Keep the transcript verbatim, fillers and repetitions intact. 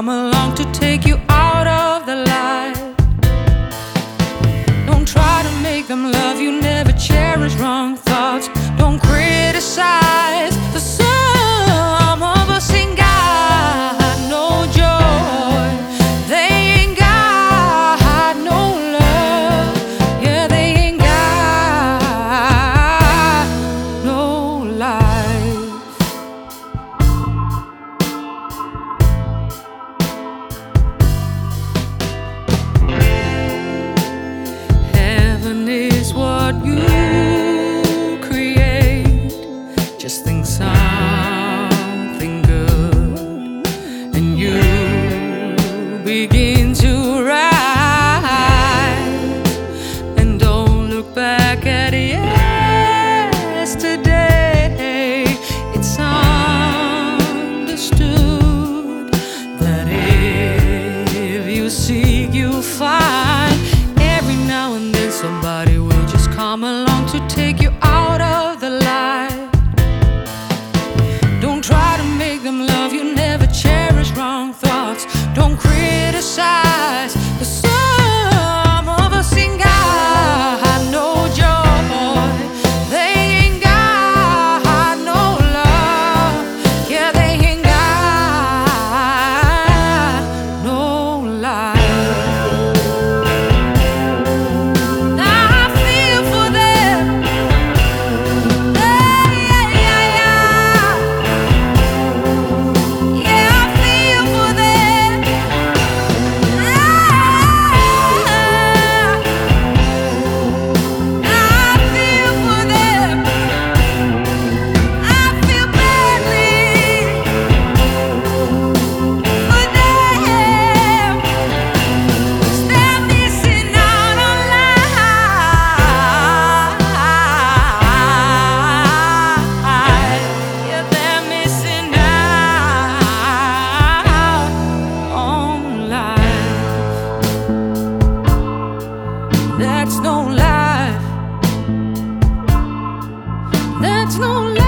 come along to take you out of the light. Don't try to make them love you, never cherish wrong thoughts. Don't criticize the sum of us ain't got no joy. They ain't got no love. Yeah, they ain't got no life. Heaven is what you create. Just think something good, and you begin to rise. And don't look back at yesterday. It's understood that if you seek, you'll find. Every now and then somebody will just come along to take you out of the light. Don't try to make them love you, never cherish wrong thoughts. Don't criticize the sum of us ain't got no joy. They ain't got no love. Yeah, they ain't got no life. That's no life. That's no life.